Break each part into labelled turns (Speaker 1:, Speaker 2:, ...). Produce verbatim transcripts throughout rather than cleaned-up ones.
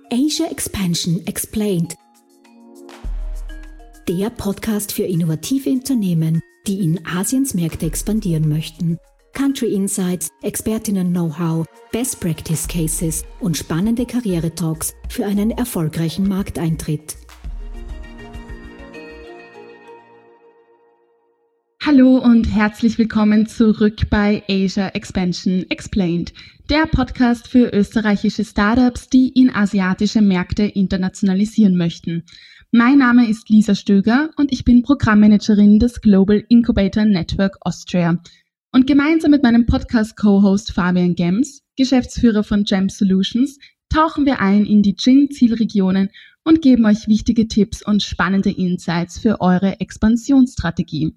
Speaker 1: Asia Expansion Explained. Der Podcast für innovative Unternehmen, die in Asiens Märkte expandieren möchten. Country Insights, Expertinnen-Know-how, Best Practice Cases und spannende Karriere-Talks für einen erfolgreichen Markteintritt.
Speaker 2: Hallo und herzlich willkommen zurück bei Asia Expansion Explained, der Podcast für österreichische Startups, die in asiatische Märkte internationalisieren möchten. Mein Name ist Lisa Stöger und ich bin Programmmanagerin des Global Incubator Network Austria. Und gemeinsam mit meinem Podcast-Co-Host Fabian Gems, Geschäftsführer von Gem Solutions, tauchen wir ein in die G I N-Zielregionen und geben euch wichtige Tipps und spannende Insights für eure Expansionsstrategie.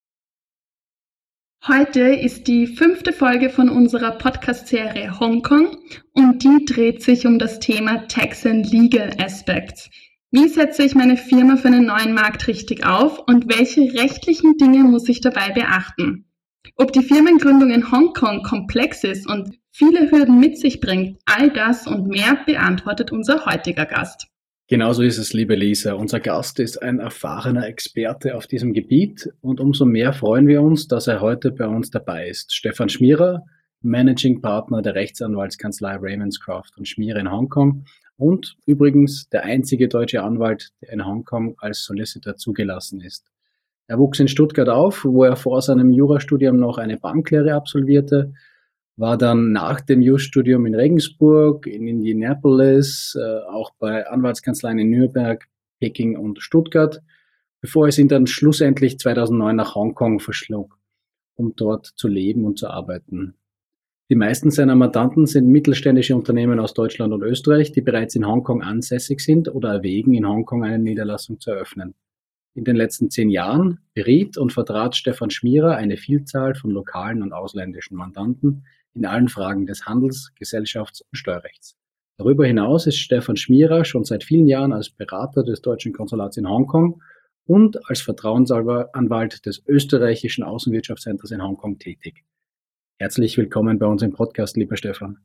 Speaker 2: Heute ist die fünfte Folge von unserer Podcast-Serie Hongkong und die dreht sich um das Thema Tax and Legal Aspects. Wie setze ich meine Firma für einen neuen Markt richtig auf und welche rechtlichen Dinge muss ich dabei beachten? Ob die Firmengründung in Hongkong komplex ist und viele Hürden mit sich bringt, all das und mehr beantwortet unser heutiger Gast.
Speaker 3: Genauso ist es, liebe Lisa. Unser Gast ist ein erfahrener Experte auf diesem Gebiet und umso mehr freuen wir uns, dass er heute bei uns dabei ist. Stefan Schmierer, Managing Partner der Rechtsanwaltskanzlei Ravenscroft und Schmierer in Hongkong und übrigens der einzige deutsche Anwalt, der in Hongkong als Solicitor zugelassen ist. Er wuchs in Stuttgart auf, wo er vor seinem Jurastudium noch eine Banklehre absolvierte, war dann nach dem Jurastudium in Regensburg, in Indianapolis, äh, auch bei Anwaltskanzleien in Nürnberg, Peking und Stuttgart, bevor es ihn dann schlussendlich zweitausendneun nach Hongkong verschlug, um dort zu leben und zu arbeiten. Die meisten seiner Mandanten sind mittelständische Unternehmen aus Deutschland und Österreich, die bereits in Hongkong ansässig sind oder erwägen, in Hongkong eine Niederlassung zu eröffnen. In den letzten zehn Jahren beriet und vertrat Stefan Schmierer eine Vielzahl von lokalen und ausländischen Mandanten in allen Fragen des Handels-, Gesellschafts- und Steuerrechts. Darüber hinaus ist Stefan Schmierer schon seit vielen Jahren als Berater des deutschen Konsulats in Hongkong und als Vertrauensanwalt des österreichischen Außenwirtschaftscenters in Hongkong tätig. Herzlich willkommen bei uns im Podcast, lieber Stefan.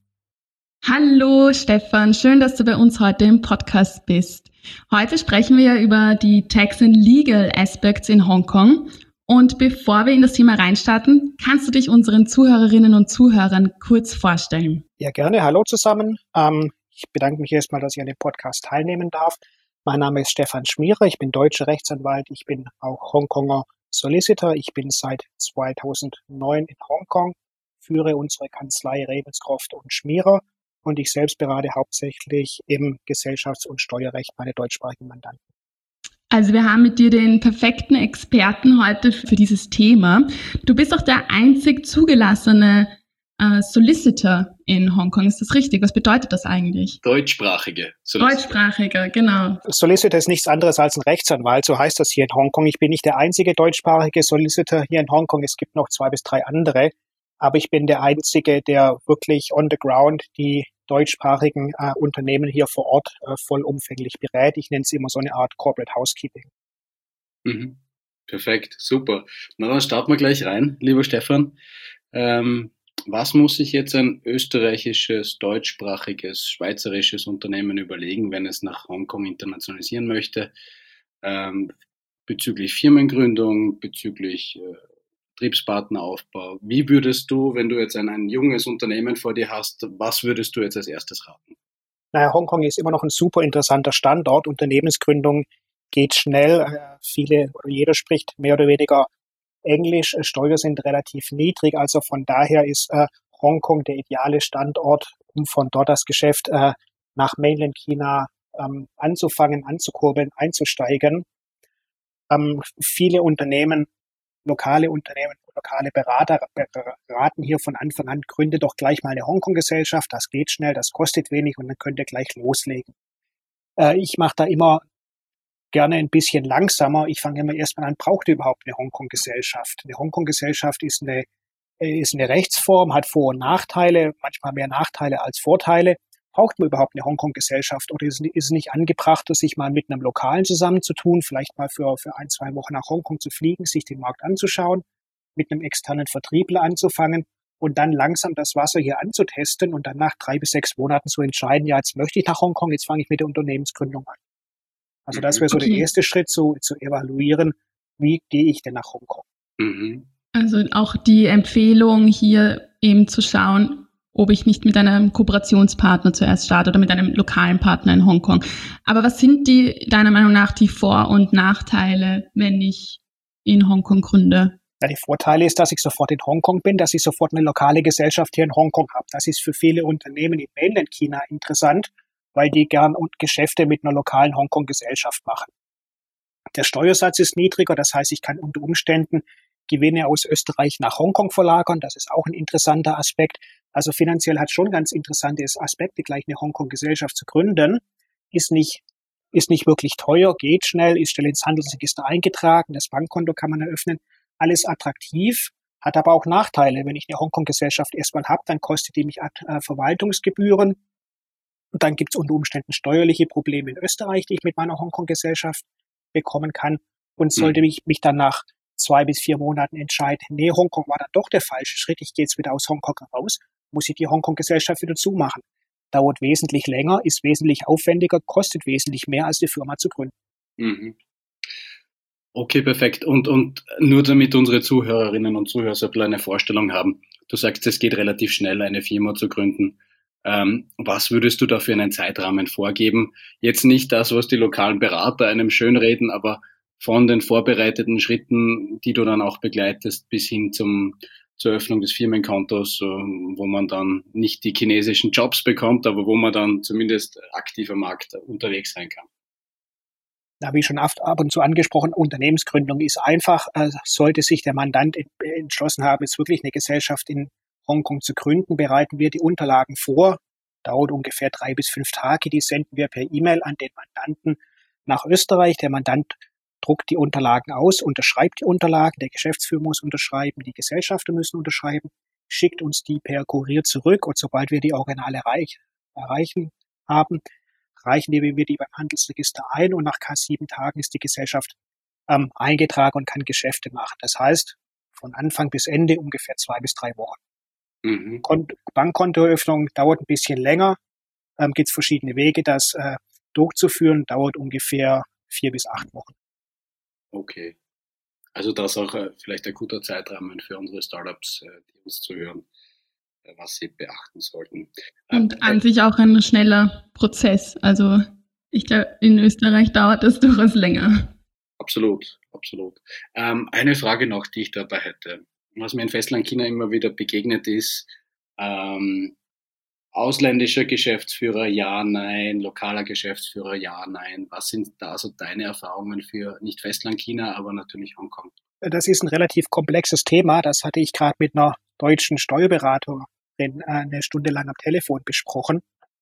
Speaker 2: Hallo Stefan, schön, dass du bei uns heute im Podcast bist. Heute sprechen wir über die Tax and Legal Aspects in Hongkong. Und bevor wir in das Thema reinstarten, kannst du dich unseren Zuhörerinnen und Zuhörern kurz vorstellen?
Speaker 4: Ja, gerne. Hallo zusammen. Ähm, ich bedanke mich erstmal, dass ich an dem Podcast teilnehmen darf. Mein Name ist Stefan Schmierer. Ich bin deutscher Rechtsanwalt. Ich bin auch Hongkonger Solicitor. Ich bin seit zweitausendneun in Hongkong, führe unsere Kanzlei Ravenscroft und Schmierer. Und ich selbst berate hauptsächlich im Gesellschafts- und Steuerrecht meine deutschsprachigen Mandanten.
Speaker 2: Also wir haben mit dir den perfekten Experten heute für dieses Thema. Du bist auch der einzig zugelassene äh, Solicitor in Hongkong. Ist das richtig? Was bedeutet das eigentlich?
Speaker 3: Deutschsprachige Solicitor.
Speaker 2: Deutschsprachiger, genau.
Speaker 4: Solicitor ist nichts anderes als ein Rechtsanwalt, so heißt das hier in Hongkong. Ich bin nicht der einzige deutschsprachige Solicitor hier in Hongkong. Es gibt noch zwei bis drei andere. Aber ich bin der Einzige, der wirklich on the ground die deutschsprachigen äh, Unternehmen hier vor Ort äh, vollumfänglich berät. Ich nenne es immer so eine Art Corporate Housekeeping.
Speaker 3: Mhm. Perfekt, super. Na, dann starten wir gleich rein, lieber Stefan. Ähm, was muss sich jetzt ein österreichisches, deutschsprachiges, schweizerisches Unternehmen überlegen, wenn es nach Hongkong internationalisieren möchte, ähm, bezüglich Firmengründung, bezüglich äh, Betriebspartneraufbau? Wie würdest du, wenn du jetzt ein, ein junges Unternehmen vor dir hast, was würdest du jetzt als erstes raten?
Speaker 4: Naja, Hongkong ist immer noch ein super interessanter Standort. Unternehmensgründung geht schnell. Viele, jeder spricht mehr oder weniger Englisch. Steuern sind relativ niedrig. Also von daher ist äh, Hongkong der ideale Standort, um von dort das Geschäft äh, nach Mainland China ähm, anzufangen, anzukurbeln, einzusteigen. Ähm, viele Unternehmen Lokale Unternehmen, lokale Berater beraten hier von Anfang an, gründe doch gleich mal eine Hongkong-Gesellschaft, das geht schnell, das kostet wenig und dann könnt ihr gleich loslegen. Äh, ich mache da immer gerne ein bisschen langsamer. Ich fange immer erstmal an, braucht ihr überhaupt eine Hongkong-Gesellschaft? Eine Hongkong-Gesellschaft ist eine, ist eine Rechtsform, hat Vor- und Nachteile, manchmal mehr Nachteile als Vorteile. Braucht man überhaupt eine Hongkong-Gesellschaft oder ist es nicht angebracht, sich mal mit einem Lokalen zusammenzutun, vielleicht mal für, für ein, zwei Wochen nach Hongkong zu fliegen, sich den Markt anzuschauen, mit einem externen Vertriebler anzufangen und dann langsam das Wasser hier anzutesten und dann nach drei bis sechs Monaten zu entscheiden, ja, jetzt möchte ich nach Hongkong, jetzt fange ich mit der Unternehmensgründung an. Also das wäre so okay. Der erste Schritt, zu, zu evaluieren, wie gehe ich denn nach Hongkong.
Speaker 2: Mhm. Also auch die Empfehlung hier eben zu schauen, ob ich nicht mit einem Kooperationspartner zuerst starte oder mit einem lokalen Partner in Hongkong. Aber was sind die, deiner Meinung nach, die Vor- und Nachteile, wenn ich in Hongkong gründe?
Speaker 4: Ja, die Vorteile ist, dass ich sofort in Hongkong bin, dass ich sofort eine lokale Gesellschaft hier in Hongkong habe. Das ist für viele Unternehmen in Mainland China interessant, weil die gern Geschäfte mit einer lokalen Hongkong-Gesellschaft machen. Der Steuersatz ist niedriger, das heißt, ich kann unter Umständen Gewinne aus Österreich nach Hongkong verlagern. Das ist auch ein interessanter Aspekt. Also finanziell hat schon ganz interessante Aspekte, gleich eine Hongkong-Gesellschaft zu gründen. Ist nicht, ist nicht wirklich teuer, geht schnell, ist schnell ins Handelsregister eingetragen, das Bankkonto kann man eröffnen. Alles attraktiv, hat aber auch Nachteile. Wenn ich eine Hongkong-Gesellschaft erstmal habe, dann kostet die mich äh, Verwaltungsgebühren. Und dann gibt es unter Umständen steuerliche Probleme in Österreich, die ich mit meiner Hongkong-Gesellschaft bekommen kann. Und sollte mhm. mich, mich dann nach zwei bis vier Monaten entscheiden, nee, Hongkong war dann doch der falsche Schritt, ich gehe jetzt wieder aus Hongkong raus, muss ich die Hongkong-Gesellschaft wieder zumachen. Dauert wesentlich länger, ist wesentlich aufwendiger, kostet wesentlich mehr, als die Firma zu gründen.
Speaker 3: Mhm. Okay, perfekt. Und, und nur damit unsere Zuhörerinnen und Zuhörer so eine Vorstellung haben, du sagst, es geht relativ schnell, eine Firma zu gründen. Ähm, was würdest du da für einen Zeitrahmen vorgeben? Jetzt nicht das, was die lokalen Berater einem schönreden, aber von den vorbereiteten Schritten, die du dann auch begleitest, bis hin zum, zur Öffnung des Firmenkontos, wo man dann nicht die chinesischen Jobs bekommt, aber wo man dann zumindest aktiv am Markt unterwegs sein kann.
Speaker 4: Da wie schon oft ab und zu angesprochen, Unternehmensgründung ist einfach. Äh, sollte sich der Mandant entschlossen haben, jetzt wirklich eine Gesellschaft in Hongkong zu gründen, bereiten wir die Unterlagen vor. Dauert ungefähr drei bis fünf Tage. Die senden wir per E-Mail an den Mandanten nach Österreich. Der Mandant druckt die Unterlagen aus, unterschreibt die Unterlagen. Der Geschäftsführer muss unterschreiben, die Gesellschafter müssen unterschreiben, schickt uns die per Kurier zurück und sobald wir die Originale erreich, erreichen haben, reichen wir die beim Handelsregister ein und nach sieben Tagen ist die Gesellschaft ähm, eingetragen und kann Geschäfte machen. Das heißt, von Anfang bis Ende ungefähr zwei bis drei Wochen. Mhm. Kont- Bankkontoeröffnung dauert ein bisschen länger. Ähm, gibt es verschiedene Wege, das äh, durchzuführen, dauert ungefähr vier bis acht Wochen.
Speaker 3: Okay. Also das auch äh, vielleicht ein guter Zeitrahmen für unsere Startups, äh, die uns zuhören, äh, was sie beachten sollten.
Speaker 2: Und ähm, an sich auch ein schneller Prozess. Also ich glaube, in Österreich dauert das durchaus länger.
Speaker 3: Absolut, absolut. Ähm, eine Frage noch, die ich dabei hätte. Was mir in Festlandchina immer wieder begegnet ist, ähm, ausländischer Geschäftsführer, ja, nein, lokaler Geschäftsführer, ja, nein. Was sind da so deine Erfahrungen für nicht Festlandchina, aber natürlich Hongkong?
Speaker 4: Das ist ein relativ komplexes Thema. Das hatte ich gerade mit einer deutschen Steuerberaterin eine Stunde lang am Telefon besprochen.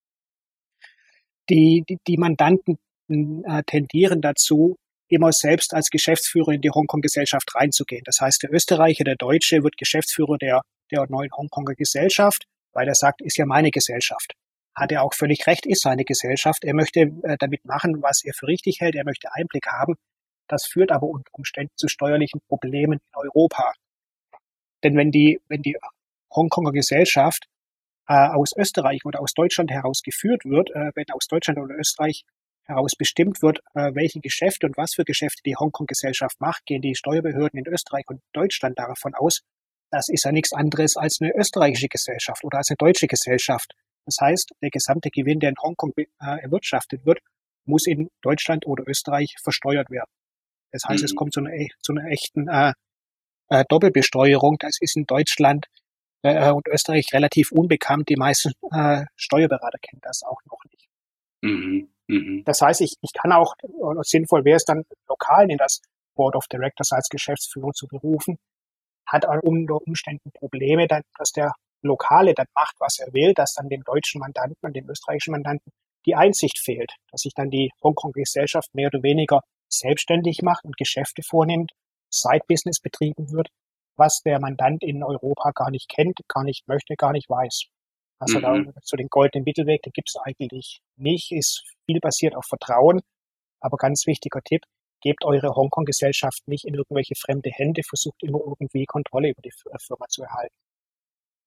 Speaker 4: Die, die, die Mandanten äh, tendieren dazu, immer selbst als Geschäftsführer in die Hongkong-Gesellschaft reinzugehen. Das heißt, der Österreicher, der Deutsche wird Geschäftsführer der, der neuen Hongkonger Gesellschaft, weil er sagt, ist ja meine Gesellschaft. Hat er auch völlig recht, ist seine Gesellschaft. Er möchte äh, damit machen, was er für richtig hält. Er möchte Einblick haben. Das führt aber unter Umständen zu steuerlichen Problemen in Europa. Denn wenn die, wenn die Hongkonger Gesellschaft äh, aus Österreich oder aus Deutschland heraus geführt wird, äh, wenn aus Deutschland oder Österreich heraus bestimmt wird, äh, welche Geschäfte und was für Geschäfte die Hongkong-Gesellschaft macht, gehen die Steuerbehörden in Österreich und Deutschland davon aus, das ist ja nichts anderes als eine österreichische Gesellschaft oder als eine deutsche Gesellschaft. Das heißt, der gesamte Gewinn, der in Hongkong äh, erwirtschaftet wird, muss in Deutschland oder Österreich versteuert werden. Das heißt, mhm. es kommt zu einer, zu einer echten äh, äh, Doppelbesteuerung. Das ist in Deutschland äh, und Österreich relativ unbekannt. Die meisten äh, Steuerberater kennen das auch noch nicht. Mhm. Mhm. Das heißt, ich, ich kann auch, oder sinnvoll wäre es dann, lokal in das Board of Directors als Geschäftsführung zu berufen, hat unter Umständen Probleme, dann, dass der Lokale dann macht, was er will, dass dann dem deutschen Mandanten und dem österreichischen Mandanten die Einsicht fehlt, dass sich dann die Hongkong-Gesellschaft mehr oder weniger selbstständig macht und Geschäfte vornimmt, Side-Business betrieben wird, was der Mandant in Europa gar nicht kennt, gar nicht möchte, gar nicht weiß. Also mhm. da, so den goldenen Mittelweg, den gibt es eigentlich nicht, ist viel basiert auf Vertrauen, aber ganz wichtiger Tipp, gebt eure Hongkong-Gesellschaft nicht in irgendwelche fremde Hände, versucht immer irgendwie Kontrolle über die Firma zu erhalten.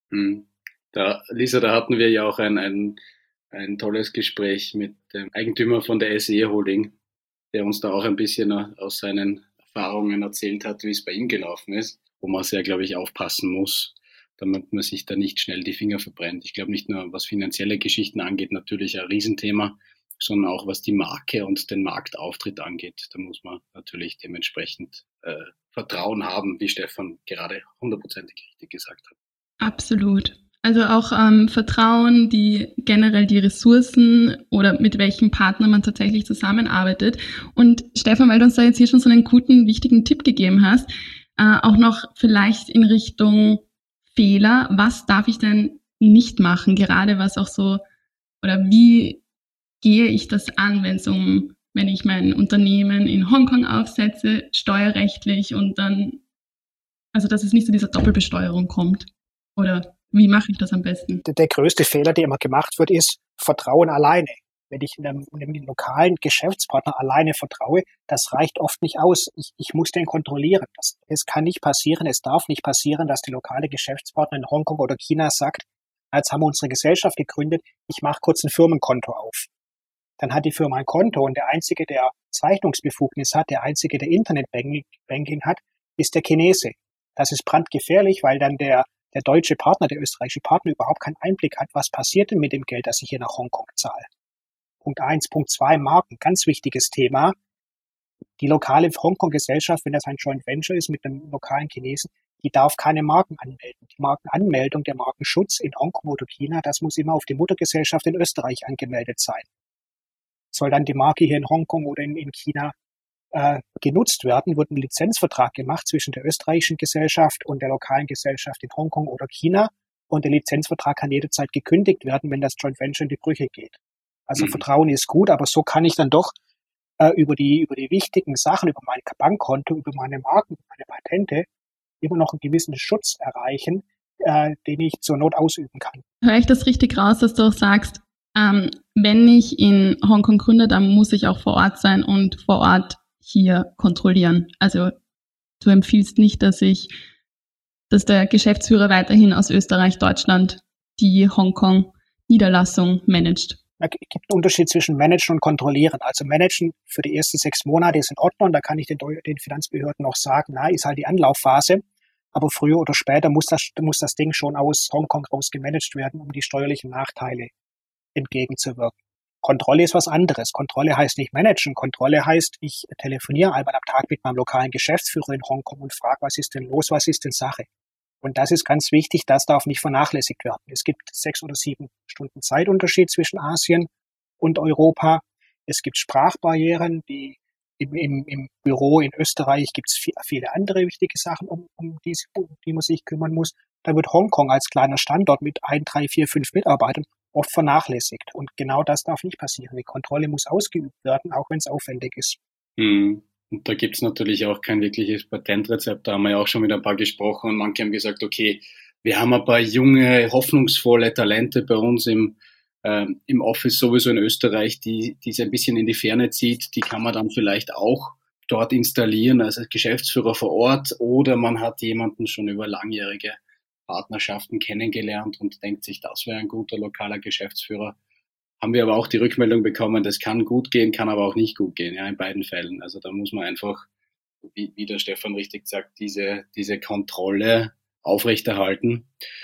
Speaker 3: Hm. Da, Lisa, da hatten wir ja auch ein, ein, ein tolles Gespräch mit dem Eigentümer von der S E Holding, der uns da auch ein bisschen aus seinen Erfahrungen erzählt hat, wie es bei ihm gelaufen ist, wo man sehr, glaube ich, aufpassen muss, damit man sich da nicht schnell die Finger verbrennt. Ich glaube nicht nur, was finanzielle Geschichten angeht, natürlich ein Riesenthema, sondern auch was die Marke und den Marktauftritt angeht. Da muss man natürlich dementsprechend äh, Vertrauen haben, wie Stefan gerade hundertprozentig richtig gesagt hat.
Speaker 2: Absolut. Also auch ähm, Vertrauen, die generell die Ressourcen oder mit welchem Partner man tatsächlich zusammenarbeitet. Und Stefan, weil du uns da jetzt hier schon so einen guten, wichtigen Tipp gegeben hast, äh, auch noch vielleicht in Richtung Fehler. Was darf ich denn nicht machen? Gerade was auch so, oder wie gehe ich das an, wenn es um, wenn ich mein Unternehmen in Hongkong aufsetze, steuerrechtlich und dann, also dass es nicht zu dieser Doppelbesteuerung kommt? Oder wie mache ich das am besten?
Speaker 4: Der, der größte Fehler, der immer gemacht wird, ist Vertrauen alleine. Wenn ich einem, einem lokalen Geschäftspartner alleine vertraue, das reicht oft nicht aus. Ich, ich muss den kontrollieren. Das, es kann nicht passieren, es darf nicht passieren, dass der lokale Geschäftspartner in Hongkong oder China sagt, jetzt haben wir unsere Gesellschaft gegründet, ich mache kurz ein Firmenkonto auf. Dann hat die Firma ein Konto und der Einzige, der Zeichnungsbefugnis hat, der Einzige, der Internetbanking hat, ist der Chinese. Das ist brandgefährlich, weil dann der der deutsche Partner, der österreichische Partner überhaupt keinen Einblick hat, was passiert denn mit dem Geld, das ich hier nach Hongkong zahle. Punkt eins. Punkt zwei, Marken, ganz wichtiges Thema. Die lokale Hongkong-Gesellschaft, wenn das ein Joint Venture ist mit einem lokalen Chinesen, die darf keine Marken anmelden. Die Markenanmeldung, der Markenschutz in Hongkong oder China, das muss immer auf die Muttergesellschaft in Österreich angemeldet sein. Soll dann die Marke hier in Hongkong oder in, in China äh, genutzt werden, wird ein Lizenzvertrag gemacht zwischen der österreichischen Gesellschaft und der lokalen Gesellschaft in Hongkong oder China und der Lizenzvertrag kann jederzeit gekündigt werden, wenn das Joint Venture in die Brüche geht. Also mhm. Vertrauen ist gut, aber so kann ich dann doch äh, über die über die wichtigen Sachen, über mein Bankkonto, über meine Marken, über meine Patente immer noch einen gewissen Schutz erreichen, äh, den ich zur Not ausüben kann.
Speaker 2: Höre ich das richtig raus, dass du auch sagst, ähm, wenn ich in Hongkong gründe, dann muss ich auch vor Ort sein und vor Ort hier kontrollieren. Also du empfiehlst nicht, dass ich, dass der Geschäftsführer weiterhin aus Österreich, Deutschland die Hongkong-Niederlassung managt.
Speaker 4: Es gibt einen Unterschied zwischen managen und kontrollieren. Also managen für die ersten sechs Monate ist in Ordnung. Da kann ich den, den Finanzbehörden noch sagen, na, ist halt die Anlaufphase. Aber früher oder später muss das, muss das Ding schon aus Hongkong raus gemanagt werden, um die steuerlichen Nachteile entgegenzuwirken. Kontrolle ist was anderes. Kontrolle heißt nicht managen. Kontrolle heißt, ich telefoniere einmal am Tag mit meinem lokalen Geschäftsführer in Hongkong und frage, was ist denn los, was ist denn Sache? Und das ist ganz wichtig, das darf nicht vernachlässigt werden. Es gibt sechs oder sieben Stunden Zeitunterschied zwischen Asien und Europa. Es gibt Sprachbarrieren, die im, im, im Büro in Österreich gibt es viele andere wichtige Sachen, um, um die, um die man sich kümmern muss. Da wird Hongkong als kleiner Standort mit ein, drei, vier, fünf Mitarbeitern oft vernachlässigt. Und genau das darf nicht passieren. Die Kontrolle muss ausgeübt werden, auch wenn es aufwendig ist.
Speaker 3: Hm. Und da gibt's natürlich auch kein wirkliches Patentrezept. Da haben wir ja auch schon mit ein paar gesprochen und manche haben gesagt, okay, wir haben ein paar junge, hoffnungsvolle Talente bei uns im, äh, im Office sowieso in Österreich, die, die es ein bisschen in die Ferne zieht. Die kann man dann vielleicht auch dort installieren als Geschäftsführer vor Ort oder man hat jemanden schon über langjährige Partnerschaften kennengelernt und denkt sich, das wäre ein guter lokaler Geschäftsführer. Haben wir aber auch die Rückmeldung bekommen, das kann gut gehen, kann aber auch nicht gut gehen, ja, in beiden Fällen. Also da muss man einfach, wie, wie der Stefan richtig sagt, diese, diese Kontrolle aufrechterhalten.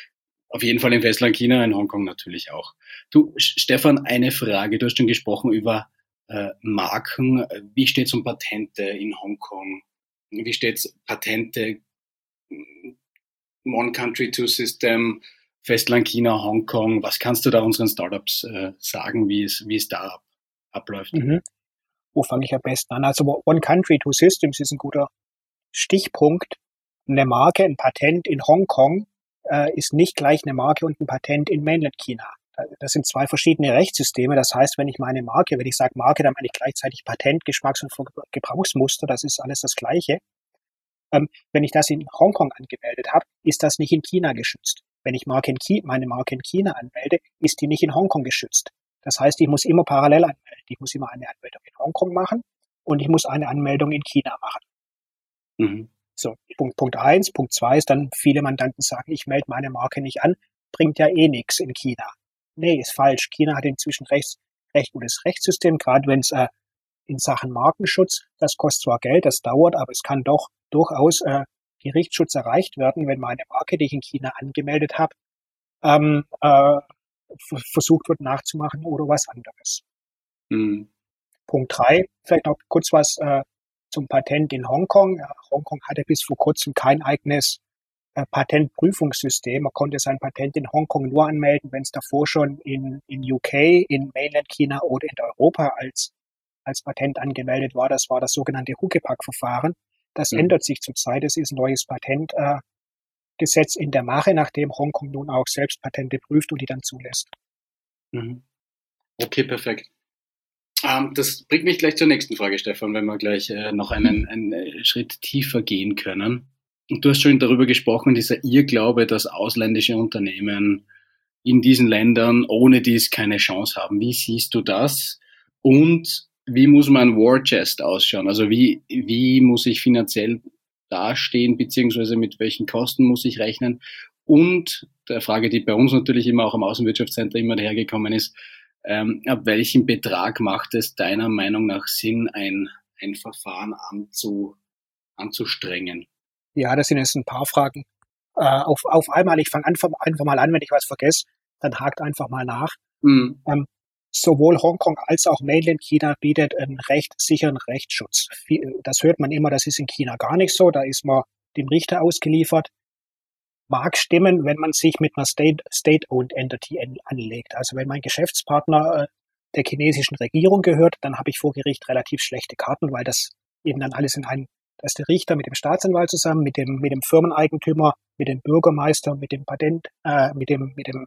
Speaker 3: Auf jeden Fall im Festland China, in Hongkong natürlich auch. Du, Stefan, eine Frage. Du hast schon gesprochen über äh, Marken. Wie steht es um Patente in Hongkong? Wie steht es Patente, One Country, Two System, Festland China, Hongkong? Was kannst du da unseren Startups äh, sagen, wie es, wie es da ab, abläuft?
Speaker 4: Mhm. Wo fange ich am besten an? Also One Country, Two Systems ist ein guter Stichpunkt. Eine Marke, ein Patent in Hongkong äh, ist nicht gleich eine Marke und ein Patent in Mainland China. Das sind zwei verschiedene Rechtssysteme. Das heißt, wenn ich meine Marke, wenn ich sage Marke, dann meine ich gleichzeitig Patent, Geschmacks- und Gebrauchsmuster. Das ist alles das Gleiche. Ähm, wenn ich das in Hongkong angemeldet habe, ist das nicht in China geschützt. Wenn ich Marke in China, meine Marke in China anmelde, ist die nicht in Hongkong geschützt. Das heißt, ich muss immer parallel anmelden. Ich muss immer eine Anmeldung in Hongkong machen und ich muss eine Anmeldung in China machen. Mhm. So, Punkt, Punkt eins. Punkt zwei ist dann, viele Mandanten sagen, ich melde meine Marke nicht an, bringt ja eh nichts in China. Nee, ist falsch. China hat inzwischen recht, recht gutes Rechtssystem, gerade wenn es äh, in Sachen Markenschutz, das kostet zwar Geld, das dauert, aber es kann doch durchaus äh, Gerichtsschutz erreicht werden, wenn meine Marke, die ich in China angemeldet habe, ähm, äh, versucht wird nachzumachen oder was anderes. Mhm. Punkt drei, vielleicht noch kurz was äh, zum Patent in Hongkong. Ja, Hongkong hatte bis vor kurzem kein eigenes äh, Patentprüfungssystem. Man konnte sein Patent in Hongkong nur anmelden, wenn es davor schon in, in U K, in Mainland China oder in Europa als, als Patent angemeldet war. Das war das sogenannte Huckepack-Verfahren. Das mhm. ändert sich zurzeit. Es ist ein neues Patentgesetz äh, in der Mache, nachdem Hongkong nun auch selbst Patente prüft und die dann zulässt.
Speaker 3: Mhm. Okay, perfekt. Ähm, das bringt mich gleich zur nächsten Frage, Stefan, wenn wir gleich äh, noch einen, einen Schritt tiefer gehen können. Und du hast schon darüber gesprochen, dieser Irrglaube, dass ausländische Unternehmen in diesen Ländern ohne dies keine Chance haben. Wie siehst du das? Und wie muss mein War Chest ausschauen? Also wie, wie muss ich finanziell dastehen, beziehungsweise mit welchen Kosten muss ich rechnen? Und der Frage, die bei uns natürlich immer auch am Außenwirtschaftscenter immer dahergekommen ist, ähm, ab welchem Betrag macht es deiner Meinung nach Sinn, ein, ein Verfahren anzu, anzustrengen?
Speaker 4: Ja, das sind jetzt ein paar Fragen. Äh, auf, auf einmal, ich fange einfach, einfach mal an, wenn ich was vergesse, dann hakt einfach mal nach. Mhm. Ähm, sowohl Hongkong als auch Mainland China bietet einen recht sicheren Rechtsschutz. Das hört man immer, das ist in China gar nicht so, da ist man dem Richter ausgeliefert. Mag stimmen, wenn man sich mit einer State, State-owned Entity anlegt. Also wenn mein Geschäftspartner äh, der chinesischen Regierung gehört, dann habe ich vor Gericht relativ schlechte Karten, weil das eben dann alles in einem, da ist der Richter mit dem Staatsanwalt zusammen, mit dem, mit dem Firmeneigentümer, mit dem Bürgermeister, mit dem Patent, äh, mit dem, mit dem,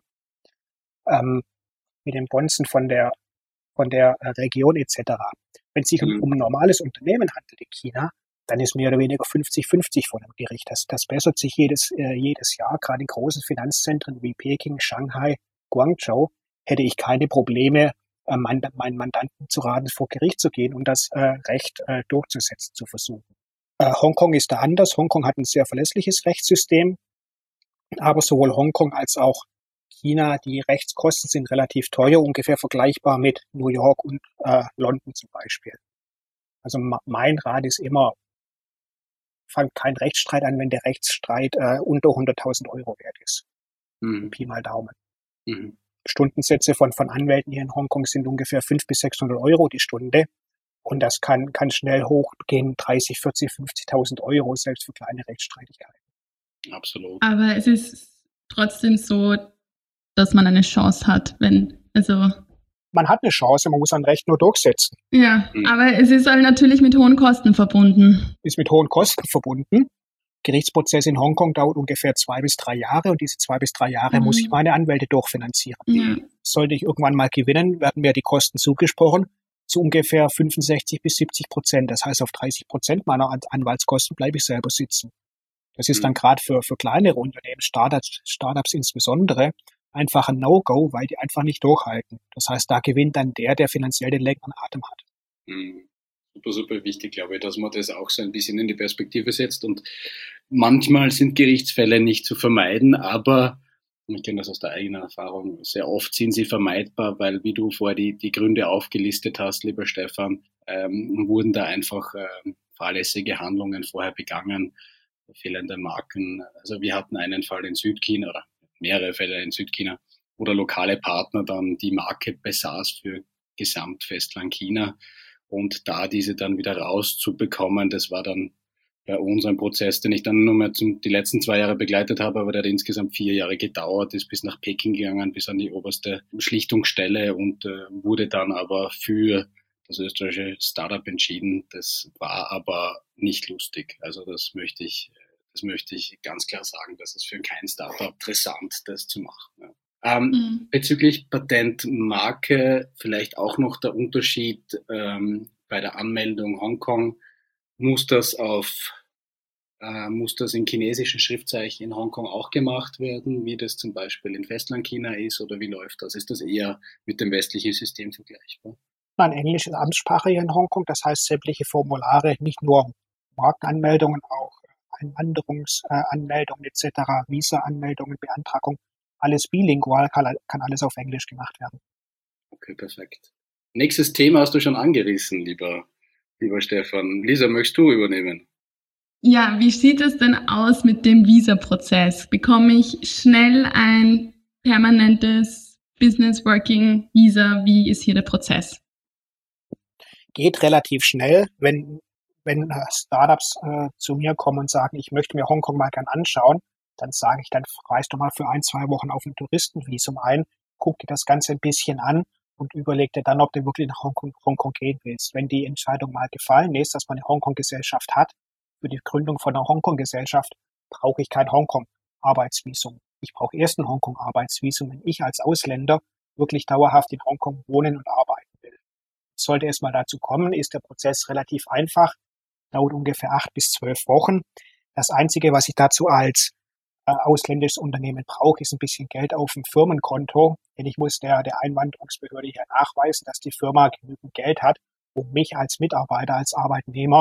Speaker 4: ähm, mit dem Bonzen von der, von der Region et cetera. Wenn es sich um, um ein normales Unternehmen handelt in China, dann ist mehr oder weniger fünfzig fünfzig von dem Gericht. Das, das bessert sich jedes, äh, jedes Jahr, gerade in großen Finanzzentren wie Peking, Shanghai, Guangzhou, hätte ich keine Probleme, äh, mein, meinen Mandanten zu raten, vor Gericht zu gehen und das äh, Recht äh, durchzusetzen, zu versuchen. Äh, Hongkong ist da anders. Hongkong hat ein sehr verlässliches Rechtssystem, aber sowohl Hongkong als auch China, die Rechtskosten sind relativ teuer, ungefähr vergleichbar mit New York und äh, London zum Beispiel. Also ma- mein Rat ist immer, fangt keinen Rechtsstreit an, wenn der Rechtsstreit äh, unter hunderttausend Euro wert ist. Mhm. Pi mal Daumen. Mhm. Stundensätze von, von Anwälten hier in Hongkong sind ungefähr fünfhundert bis sechshundert Euro die Stunde. Und das kann, kann schnell hochgehen, dreißig, vierzig, fünfzigtausend Euro, selbst für kleine Rechtsstreitigkeiten.
Speaker 3: Absolut.
Speaker 2: Aber es ist trotzdem so, dass man eine Chance hat, wenn, also...
Speaker 4: Man hat eine Chance, man muss ein Recht nur durchsetzen.
Speaker 2: Ja, mhm. aber es ist halt natürlich mit hohen Kosten verbunden.
Speaker 4: Ist mit hohen Kosten verbunden. Gerichtsprozess in Hongkong dauert ungefähr zwei bis drei Jahre und diese zwei bis drei Jahre mhm. muss ich meine Anwälte durchfinanzieren. Ja. Sollte ich irgendwann mal gewinnen, werden mir die Kosten zugesprochen zu ungefähr fünfundsechzig bis siebzig Prozent. Das heißt, auf dreißig Prozent meiner Anwaltskosten bleibe ich selber sitzen. Das ist mhm. dann gerade für, für kleinere Unternehmen, Startups, Startups insbesondere, einfach ein No-Go, weil die einfach nicht durchhalten. Das heißt, da gewinnt dann der, der finanziell den längeren Atem hat.
Speaker 3: Mhm. Super, super wichtig, glaube ich, dass man das auch so ein bisschen in die Perspektive setzt. Und manchmal sind Gerichtsfälle nicht zu vermeiden, aber ich kenne das aus der eigenen Erfahrung, sehr oft sind sie vermeidbar, weil, wie du vorher die, die Gründe aufgelistet hast, lieber Stefan, ähm, wurden da einfach äh, fahrlässige Handlungen vorher begangen, fehlende Marken. Also wir hatten einen Fall in Südchina oder mehrere Fälle in Südchina, wo der lokale Partner dann die Marke besaß für Gesamtfestland China und da diese dann wieder rauszubekommen, das war dann bei uns ein Prozess, den ich dann nur mehr zum, die letzten zwei Jahre begleitet habe, aber der hat insgesamt vier Jahre gedauert, ist bis nach Peking gegangen, bis an die oberste Schlichtungsstelle und äh, wurde dann aber für das österreichische Startup entschieden. Das war aber nicht lustig. Also das möchte ich, das möchte ich ganz klar sagen, das ist für kein Startup interessant, das zu machen. Ja. Ähm, mhm. Bezüglich Patentmarke vielleicht auch noch der Unterschied ähm, bei der Anmeldung Hongkong. Muss das auf, äh, muss das in chinesischen Schriftzeichen in Hongkong auch gemacht werden, wie das zum Beispiel in Festlandchina ist, oder wie läuft das? Ist das eher mit dem westlichen System vergleichbar?
Speaker 4: Nein, Englisch ist Amtssprache hier in Hongkong, das heißt sämtliche Formulare, nicht nur Markenanmeldungen, auch Einwanderungsanmeldungen et cetera, Visa-Anmeldungen, Beantragung, alles bilingual, kann, kann alles auf Englisch gemacht werden.
Speaker 3: Okay, perfekt. Nächstes Thema hast du schon angerissen, lieber, lieber Stefan. Lisa, möchtest du übernehmen?
Speaker 2: Ja, wie sieht es denn aus mit dem Visa-Prozess? Bekomme ich schnell ein permanentes Business Working Visa? Wie ist hier der Prozess?
Speaker 4: Geht relativ schnell, wenn, wenn Startups äh, zu mir kommen und sagen, ich möchte mir Hongkong mal gern anschauen, dann sage ich, dann reist du mal für ein, zwei Wochen auf ein Touristenvisum ein, guck dir das Ganze ein bisschen an und überleg dir dann, ob du wirklich nach Hongkong, Hongkong gehen willst. Wenn die Entscheidung mal gefallen ist, dass man eine Hongkong-Gesellschaft hat, für die Gründung von einer Hongkong-Gesellschaft brauche ich kein Hongkong-Arbeitsvisum. Ich brauche erst ein Hongkong-Arbeitsvisum, wenn ich als Ausländer wirklich dauerhaft in Hongkong wohnen und arbeiten will. Sollte es mal dazu kommen, ist der Prozess relativ einfach, dauert ungefähr acht bis zwölf Wochen. Das Einzige, was ich dazu als äh, ausländisches Unternehmen brauche, ist ein bisschen Geld auf dem Firmenkonto, denn ich muss der, der Einwanderungsbehörde hier nachweisen, dass die Firma genügend Geld hat, um mich als Mitarbeiter, als Arbeitnehmer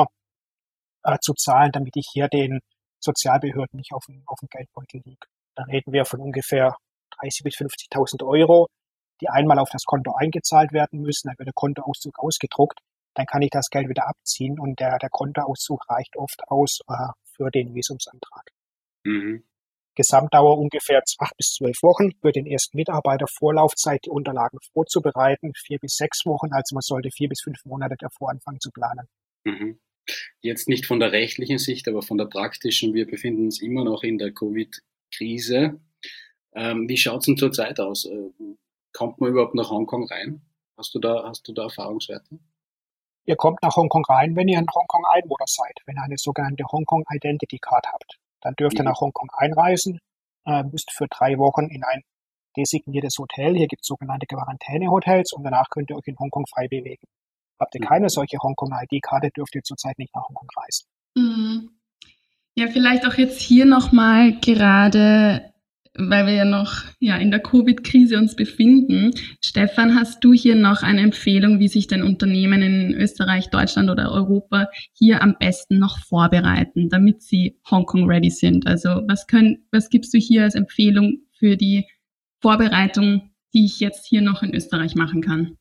Speaker 4: äh, zu zahlen, damit ich hier den Sozialbehörden nicht auf dem, auf dem Geldbeutel liege. Da reden wir von ungefähr dreißigtausend bis fünfzigtausend Euro, die einmal auf das Konto eingezahlt werden müssen. Dann wird der Kontoauszug ausgedruckt, dann kann ich das Geld wieder abziehen und der, der Kontoauszug reicht oft aus äh, für den Visumsantrag.
Speaker 3: Mhm.
Speaker 4: Gesamtdauer ungefähr acht bis zwölf Wochen, für den ersten Mitarbeiter Vorlaufzeit, die Unterlagen vorzubereiten, vier bis sechs Wochen, also man sollte vier bis fünf Monate davor anfangen zu planen.
Speaker 3: Mhm. Jetzt nicht von der rechtlichen Sicht, aber von der praktischen. Wir befinden uns immer noch in der Covid-Krise. Ähm, wie schaut es denn zurzeit aus? Äh, kommt man überhaupt nach Hongkong rein? Hast du da, hast du da Erfahrungswerte?
Speaker 4: Ihr kommt nach Hongkong rein, wenn ihr ein Hongkong-Einwohner seid, wenn ihr eine sogenannte Hongkong Identity Card habt. Dann dürft ihr mhm. nach Hongkong einreisen, äh, müsst für drei Wochen in ein designiertes Hotel. Hier gibt es sogenannte Quarantänehotels und danach könnt ihr euch in Hongkong frei bewegen. Habt ihr keine solche Hongkong-I D-Karte, dürft ihr zurzeit nicht nach Hongkong reisen.
Speaker 2: Mhm. Ja, vielleicht auch jetzt hier nochmal gerade, weil wir ja noch ja, in der Covid-Krise uns befinden. Stefan, hast du hier noch eine Empfehlung, wie sich denn Unternehmen in Österreich, Deutschland oder Europa hier am besten noch vorbereiten, damit sie Hongkong-ready sind? Also was, können, was gibst du hier als Empfehlung für die Vorbereitung, die ich jetzt hier noch in Österreich machen kann?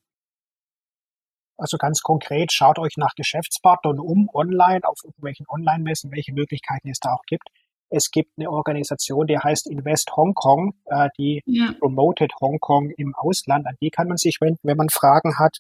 Speaker 4: Also ganz konkret, schaut euch nach Geschäftspartnern um, online, auf irgendwelchen Online-Messen, welche Möglichkeiten es da auch gibt. Es gibt eine Organisation, die heißt Invest Hongkong, äh, die ja. promotet Hongkong im Ausland. An die kann man sich wenden, wenn man Fragen hat.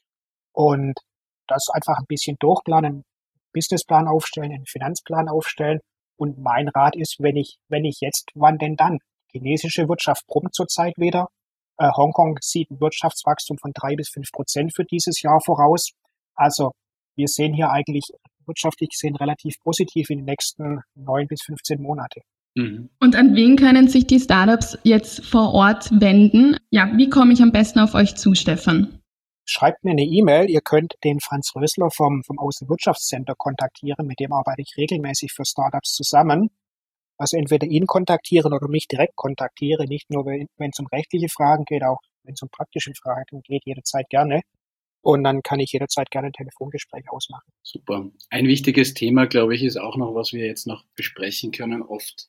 Speaker 4: Und das einfach ein bisschen durchplanen, einen Businessplan aufstellen, einen Finanzplan aufstellen. Und mein Rat ist, wenn ich, wenn ich jetzt, wann denn dann? Die chinesische Wirtschaft brummt zurzeit wieder. Äh, Hongkong sieht ein Wirtschaftswachstum von drei bis fünf Prozent für dieses Jahr voraus. Also wir sehen hier eigentlich wirtschaftlich gesehen relativ positiv in den nächsten neun bis fünfzehn Monate.
Speaker 2: Mhm. Und an wen können sich die Startups jetzt vor Ort wenden? Ja, wie komme ich am besten auf euch zu, Stefan?
Speaker 4: Schreibt mir eine E-Mail. Ihr könnt den Franz Rösler vom, vom Außenwirtschaftscenter kontaktieren. Mit dem arbeite ich regelmäßig für Startups zusammen. Also entweder ihn kontaktieren oder mich direkt kontaktieren. Nicht nur, wenn es um rechtliche Fragen geht, auch wenn es um praktische Fragen geht, jederzeit gerne. Und dann kann ich jederzeit gerne ein Telefongespräch ausmachen.
Speaker 3: Super. Ein wichtiges Thema, glaube ich, ist auch noch, was wir jetzt noch besprechen können. Oft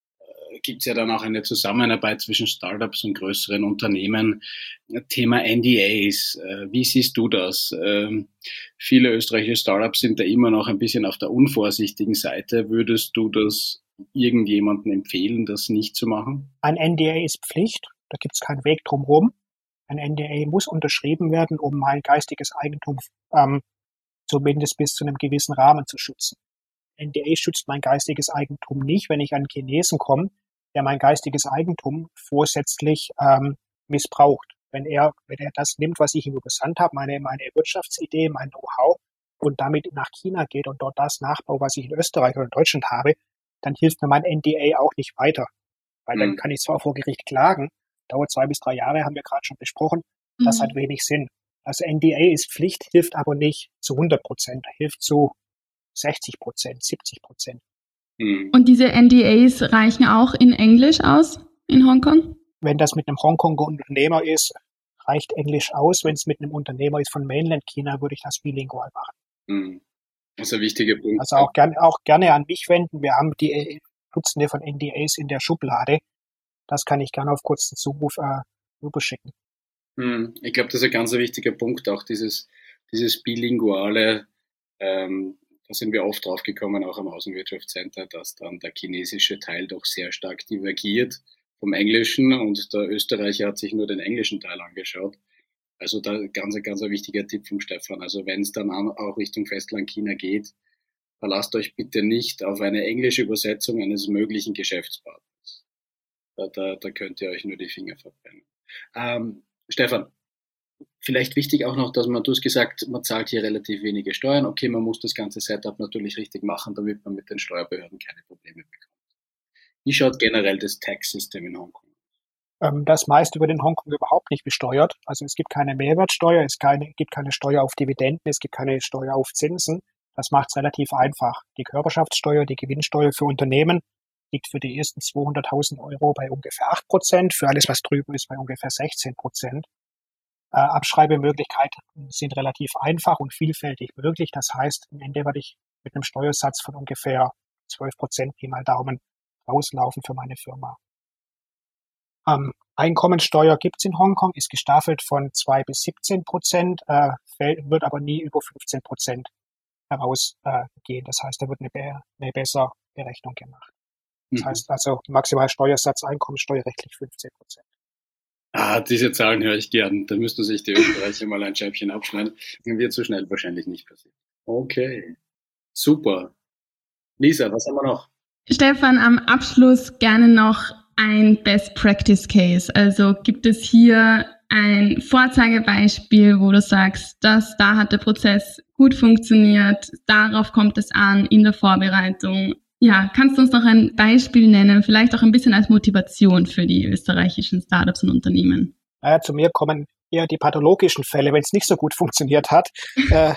Speaker 3: äh, gibt es ja dann auch eine Zusammenarbeit zwischen Startups und größeren Unternehmen. Thema N D As. Äh, wie siehst du das? Ähm, viele österreichische Startups sind da immer noch ein bisschen auf der unvorsichtigen Seite. Würdest du das irgendjemandem empfehlen, das nicht zu machen?
Speaker 4: Ein N D A ist Pflicht. Da gibt es keinen Weg drumherum. Ein N D A muss unterschrieben werden, um mein geistiges Eigentum ähm, zumindest bis zu einem gewissen Rahmen zu schützen. N D A schützt mein geistiges Eigentum nicht, wenn ich an einen Chinesen komme, der mein geistiges Eigentum vorsätzlich ähm, missbraucht. Wenn er, wenn er das nimmt, was ich ihm übersandt habe, meine, meine Wirtschaftsidee, mein Know-how und damit nach China geht und dort das nachbaut, was ich in Österreich oder in Deutschland habe, dann hilft mir mein N D A auch nicht weiter. Weil mhm. dann kann ich zwar vor Gericht klagen, dauert zwei bis drei Jahre, haben wir gerade schon besprochen. Das mhm. hat wenig Sinn. Also N D A ist Pflicht, hilft aber nicht zu hundert Prozent, hilft zu sechzig Prozent, siebzig Prozent.
Speaker 2: Mhm. Und diese N D As reichen auch in Englisch aus in Hongkong?
Speaker 4: Wenn das mit einem Hongkonger Unternehmer ist, reicht Englisch aus. Wenn es mit einem Unternehmer ist von Mainland China, würde ich das bilingual machen.
Speaker 3: Mhm. Das ist ein wichtiger Punkt.
Speaker 4: Also auch gerne, auch gerne an mich wenden. Wir haben die Dutzende von N D As in der Schublade. Das kann ich gerne auf kurzen Zuruf äh, rüberschicken.
Speaker 3: Ich glaube, das ist ein ganz wichtiger Punkt, auch dieses, dieses bilinguale, ähm, da sind wir oft drauf gekommen, auch am Außenwirtschaftscenter, dass dann der chinesische Teil doch sehr stark divergiert vom Englischen und der Österreicher hat sich nur den englischen Teil angeschaut. Also da ganz, ganz ein wichtiger Tipp vom Stefan. Also wenn es dann auch Richtung Festland China geht, verlasst euch bitte nicht auf eine englische Übersetzung eines möglichen Geschäftspartners. Da, da, da könnt ihr euch nur die Finger verbrennen. Ähm, Stefan, vielleicht wichtig auch noch, dass man, du hast gesagt, man zahlt hier relativ wenige Steuern. Okay, man muss das ganze Setup natürlich richtig machen, damit man mit den Steuerbehörden keine Probleme bekommt. Wie schaut generell das Tax-System in Hongkong?
Speaker 4: Das meiste wird in Hongkong überhaupt nicht besteuert. Also es gibt keine Mehrwertsteuer, es keine, gibt keine Steuer auf Dividenden, es gibt keine Steuer auf Zinsen. Das macht es relativ einfach. Die Körperschaftssteuer, die Gewinnsteuer für Unternehmen liegt für die ersten zweihunderttausend Euro bei ungefähr acht Prozent, für alles, was drüber ist, bei ungefähr sechzehn Prozent. Äh, Abschreibemöglichkeiten sind relativ einfach und vielfältig möglich. Das heißt, am Ende werde ich mit einem Steuersatz von ungefähr zwölf Prozent Pi mal Daumen rauslaufen für meine Firma. Ähm, Einkommensteuer gibt's in Hongkong, ist gestaffelt von zwei bis siebzehn Prozent, äh, wird aber nie über fünfzehn Prozent herausgehen. Äh, das heißt, da wird eine, be- eine bessere Berechnung gemacht. Das mhm. heißt also maximal Steuersatz einkommensteuerrechtlich fünfzehn Prozent.
Speaker 3: Ah, diese Zahlen höre ich gern. Da müssten sich die Österreicher mal ein Scheibchen abschneiden. Das wird so schnell wahrscheinlich nicht passieren. Okay, super. Lisa, was haben wir noch?
Speaker 2: Stefan, am Abschluss gerne noch ein Best Practice Case. Also gibt es hier ein Vorzeigebeispiel, wo du sagst, dass da hat der Prozess gut funktioniert, darauf kommt es an in der Vorbereitung. Ja, kannst du uns noch ein Beispiel nennen, vielleicht auch ein bisschen als Motivation für die österreichischen Startups und Unternehmen?
Speaker 4: Naja, zu mir kommen eher die pathologischen Fälle, wenn es nicht so gut funktioniert hat. äh,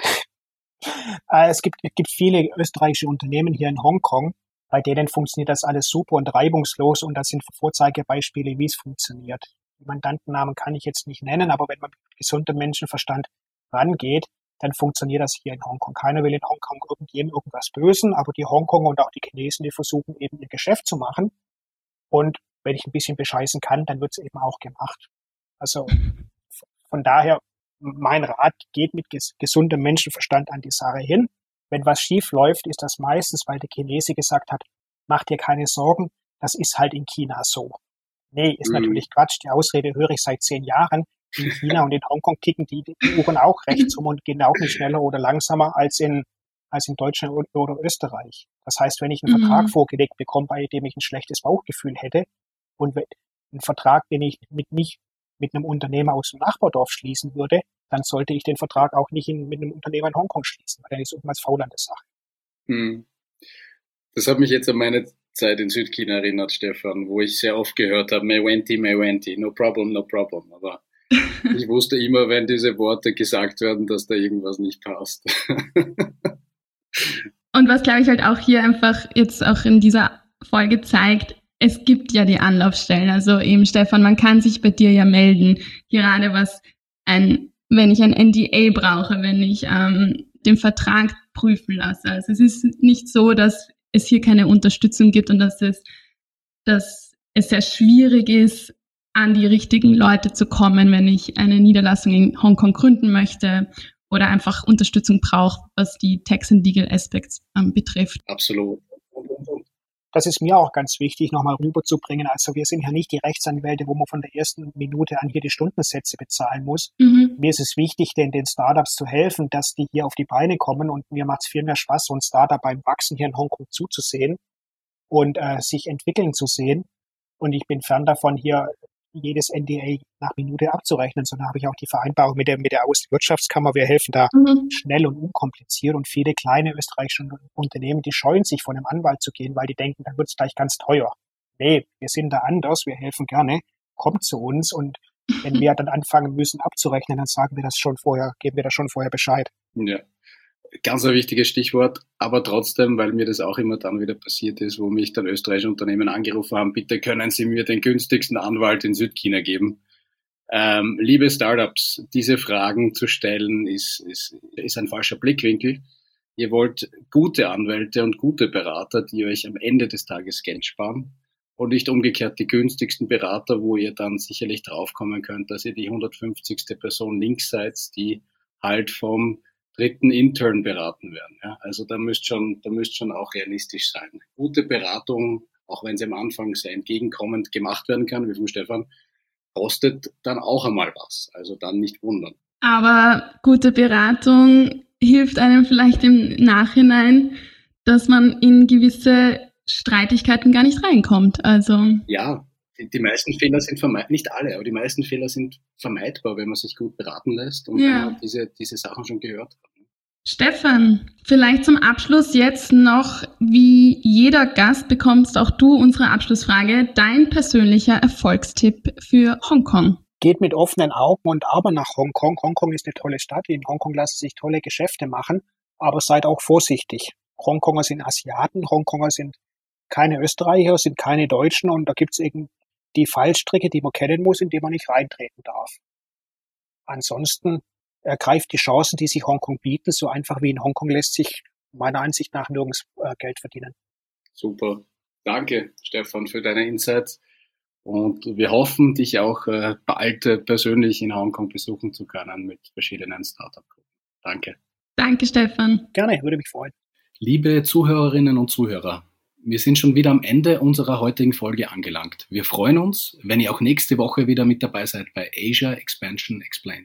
Speaker 4: es gibt, es gibt viele österreichische Unternehmen hier in Hongkong, bei denen funktioniert das alles super und reibungslos und das sind Vorzeigebeispiele, wie es funktioniert. Die Mandantennamen kann ich jetzt nicht nennen, aber wenn man mit gesundem Menschenverstand rangeht, dann funktioniert das hier in Hongkong. Keiner will in Hongkong irgendjemandem irgendwas Bösen, aber die Hongkonger und auch die Chinesen, die versuchen eben ihr Geschäft zu machen. Und wenn ich ein bisschen bescheißen kann, dann wird es eben auch gemacht. Also von daher, mein Rat, geht mit ges- gesundem Menschenverstand an die Sache hin. Wenn was schief läuft, ist das meistens, weil der Chinese gesagt hat, mach dir keine Sorgen, das ist halt in China so. Nee, ist mhm. natürlich Quatsch. Die Ausrede höre ich seit zehn Jahren. In China und in Hongkong ticken die, die Uhren auch rechtsum und gehen auch nicht schneller oder langsamer als in, als in Deutschland oder, oder Österreich. Das heißt, wenn ich einen mhm. Vertrag vorgelegt bekomme, bei dem ich ein schlechtes Bauchgefühl hätte und einen Vertrag, den ich mit nicht mit einem Unternehmer aus dem Nachbardorf schließen würde, dann sollte ich den Vertrag auch nicht in, mit einem Unternehmer in Hongkong schließen, weil dann ist irgendwas faul an der Sache.
Speaker 3: Hm. Das hat mich jetzt an meine Zeit in Südchina erinnert, Stefan, wo ich sehr oft gehört habe, Mei Wenti, Mei Wenti, no problem, no problem. Aber ich wusste immer, wenn diese Worte gesagt werden, dass da irgendwas nicht passt.
Speaker 2: Und was, glaube ich, halt auch hier einfach jetzt auch in dieser Folge zeigt, es gibt ja die Anlaufstellen. Also eben, Stefan, man kann sich bei dir ja melden, gerade was ein, wenn ich ein N D A brauche, wenn ich ähm, den Vertrag prüfen lasse. Also es ist nicht so, dass es hier keine Unterstützung gibt und dass es, dass es sehr schwierig ist, an die richtigen Leute zu kommen, wenn ich eine Niederlassung in Hongkong gründen möchte oder einfach Unterstützung brauche, was die Tax and Legal Aspects ähm, betrifft.
Speaker 3: Absolut.
Speaker 4: Das ist mir auch ganz wichtig, nochmal rüberzubringen. Also wir sind ja nicht die Rechtsanwälte, wo man von der ersten Minute an hier die Stundensätze bezahlen muss. Mhm. Mir ist es wichtig, den, den Startups zu helfen, dass die hier auf die Beine kommen und mir macht es viel mehr Spaß, so ein Startup beim Wachsen hier in Hongkong zuzusehen und äh, sich entwickeln zu sehen. Und ich bin fern davon, hier jedes N D A nach Minute abzurechnen, sondern habe ich auch die Vereinbarung mit der, mit der Wirtschaftskammer. Wir helfen da mhm. schnell und unkompliziert und viele kleine österreichische Unternehmen, die scheuen sich, von einem Anwalt zu gehen, weil die denken, dann wird es gleich ganz teuer. Nee, wir sind da anders, wir helfen gerne, kommt zu uns und wenn wir dann anfangen müssen abzurechnen, dann sagen wir das schon vorher, geben wir das schon vorher Bescheid.
Speaker 3: Ja. Ganz ein wichtiges Stichwort, aber trotzdem, weil mir das auch immer dann wieder passiert ist, wo mich dann österreichische Unternehmen angerufen haben, bitte können Sie mir den günstigsten Anwalt in Südchina geben. Ähm, liebe Startups, diese Fragen zu stellen, ist, ist, ist ein falscher Blickwinkel. Ihr wollt gute Anwälte und gute Berater, die euch am Ende des Tages Geld sparen. und nicht umgekehrt die günstigsten Berater, wo ihr dann sicherlich draufkommen könnt, dass ihr die hundertfünfzigste Person links seid, die halt vom dritten Intern beraten werden. Ja, also da müsst schon, da müsst schon auch realistisch sein. Gute Beratung, auch wenn sie am Anfang sehr entgegenkommend gemacht werden kann, wie vom Stefan, kostet dann auch einmal was. Also dann nicht wundern.
Speaker 2: Aber gute Beratung hilft einem vielleicht im Nachhinein, dass man in gewisse Streitigkeiten gar nicht reinkommt. Also
Speaker 3: ja, die, die meisten Fehler sind vermeidbar, nicht alle, aber die meisten Fehler sind vermeidbar, wenn man sich gut beraten lässt und
Speaker 2: ja.
Speaker 3: wenn man diese, diese Sachen schon gehört hat.
Speaker 2: Stefan, vielleicht zum Abschluss jetzt noch, wie jeder Gast bekommst auch du unsere Abschlussfrage, dein persönlicher Erfolgstipp für Hongkong.
Speaker 4: Geht mit offenen Augen und aber nach Hongkong. Hongkong ist eine tolle Stadt. In Hongkong lassen sich tolle Geschäfte machen, aber seid auch vorsichtig. Hongkonger sind Asiaten, Hongkonger sind keine Österreicher, sind keine Deutschen und da gibt es eben die Fallstricke, die man kennen muss, in die man nicht reintreten darf. Ansonsten ergreift die Chancen, die sich Hongkong bieten. So einfach wie in Hongkong lässt sich meiner Ansicht nach nirgends äh, Geld verdienen.
Speaker 3: Super. Danke, Stefan, für deine Insights. Und wir hoffen, dich auch äh, bald äh, persönlich in Hongkong besuchen zu können mit verschiedenen Startup-Gruppen. Danke.
Speaker 2: Danke, Stefan.
Speaker 4: Gerne, würde mich freuen.
Speaker 3: Liebe Zuhörerinnen und Zuhörer, wir sind schon wieder am Ende unserer heutigen Folge angelangt. Wir freuen uns, wenn ihr auch nächste Woche wieder mit dabei seid bei Asia Expansion Explained.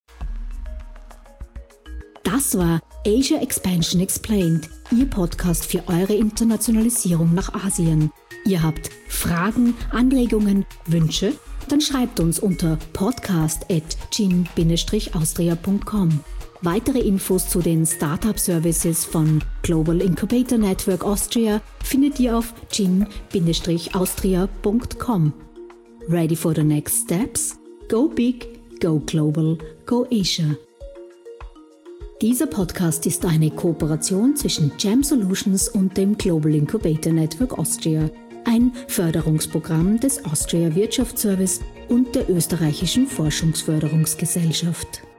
Speaker 1: Das war Asia Expansion Explained, Ihr Podcast für eure Internationalisierung nach Asien. Ihr habt Fragen, Anregungen, Wünsche? Dann schreibt uns unter podcast at gin dash austria punkt com. Weitere Infos zu den Startup-Services von Global Incubator Network Austria findet ihr auf gin dash austria punkt com. Ready for the next steps? Go big, go global, go Asia. Dieser Podcast ist eine Kooperation zwischen Jam Solutions und dem Global Incubator Network Austria, ein Förderungsprogramm des Austria Wirtschaftsservice und der österreichischen Forschungsförderungsgesellschaft.